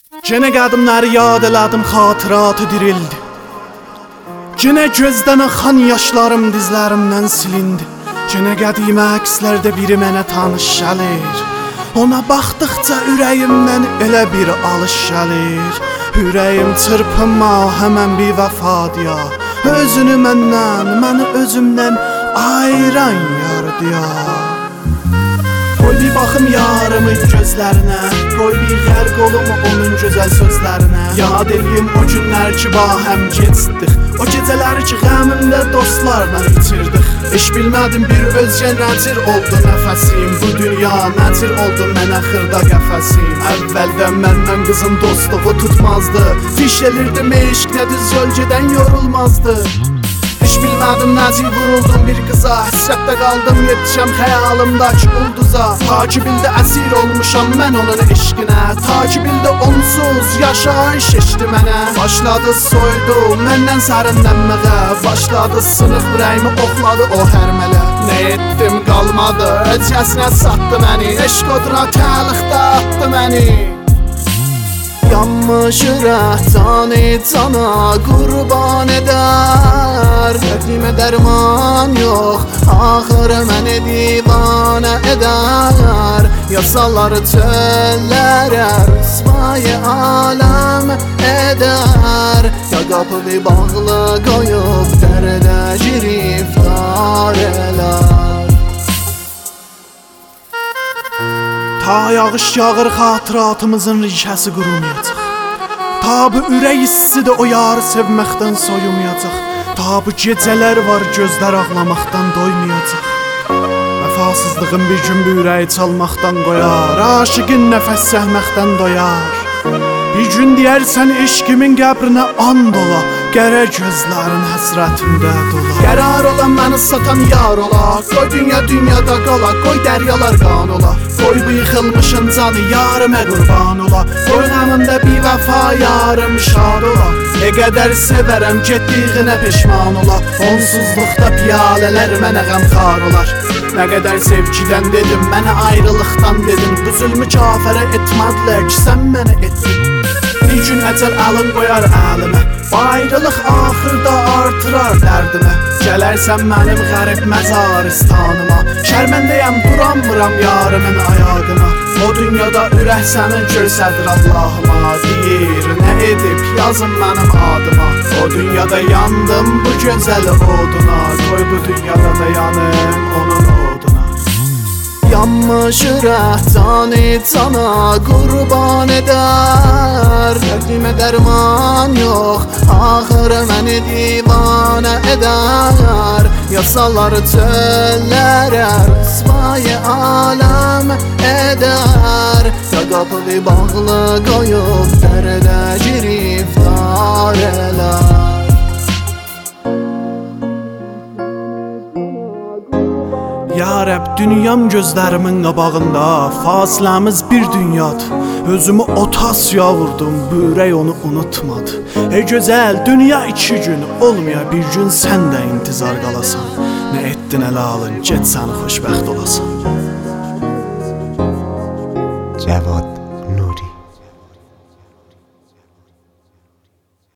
Gene qədimləri yad elədim, xatıratı dirildi. Gene gözdən axan yaşlarım dizlərimdən silindi. Gene qədimə əkslərdə biri mənə tanış gəlir. Ona baxdıqca ürəyimdən elə bir alış gəlir. Ürəyim çırpınma, həmən bir vəfadıya. Özünü məndən, məni özümdən ayıran yardıya. Qoy bir baxım yarımın gözlərinə, qoy bir yer qolumu onun gözəl sözlərinə. Yad eləyim o günlər ki, bahəm keçdik, o gecələri ki, qəmimdə dostlarla itirdik. Heç bilmədim bir özgə nəcir oldu nəfəsim, bu dünya nəcir oldu mənə xırda qəfəsim. Əvvəldən məndən qızın dostluğu tutmazdı, fiş elirdim eşq nə düz yol gedən yorulmazdı. Heç bilmədim nəcir vuruldum bir qıza, həsrətdə qaldım yetişəm xəyalımdakı ulduza. Ta ki bildi əsir olmuşam mən onun eşqinə, ta ki bildi onsuz yaşayış eşdi mənə. Başladı soydu məndən sərinlənməyə, başladı sınıq ürəyimi oxladı o hərmələ. Nə etdim qalmadı, öcəsinə satdı məni, eşq oduna təliqdə atdı məni. Yanmış ürək canı cana qurban edər, dərdimə dərman yox, axırı məni divanə edər. Yasaları çöllərə rüsvayı aləm edər, ya qapını bağlı qoyub dərdə giriftar elər. Ta yağış yağır xatıratımızın rişəsi qurumayacaq. Ta bu ürək issidir o yarı sevməkdən soyumayacaq. Ta bu gecələr var gözlər ağlamaqdan doymayacaq. Vəfasızlığın bir gün bu ürəyi çalmaqdan qoyar, aşıqın nəfəs səhməkdən doyar. Bir gün deyərsən eşqimin qəbrinə and ola, qərə gözlərin həsrətində dola. Qərar olan məni satan yar ola, qoy dünya dünyada qala, qoy dəryalar qan ola. Qoy bu yıxılmışın canı yarımə qurban ola, qoy qəmimdə bir vəfa yarım şad ola. Nə qədər sevərəm getdiyinə peşman ola, onsuzluqda piyalələr mənə qəmxar olar. Nə qədər sevgidən dedim, mənə ayrılıqdan dedim, bu zülmü kafərə etmədilər ki, sən mənə etdin. Bir gün əcəl əlin qoyar əlimə, ayrılıq axırda artırar dərdimə. Gələrsən mənim qərib məzaristanıma, şərməndəyəm duramıram yarımın ayağına. O dünyada ürək sənin görsədir Allahıma, deyir nə edib yazın mənim adıma. O dünyada yandım bu gözəl oduna, qoy bu dünyada da yanım onun oduna. Yanmış ürək canı cana qurban edər, dərdimə dərman yox, axırı məni divanə edər. Yasaları çöllərə rüsvayı aləm edər, ya qapını bağlı qoyub dərdə giriftar elər. Ya Rəbb, dünyam gözlərimin qabağında, fasiləmiz bir dünyadır. Özümü o tasya vurdum, bu ürək onu unutmadı. Ey gözəl, dünya 2 gün olmaya bir gün sən də intizar qalasan. Nə etdin ələ alın, get sən xoşbəxt olasan. Cəvad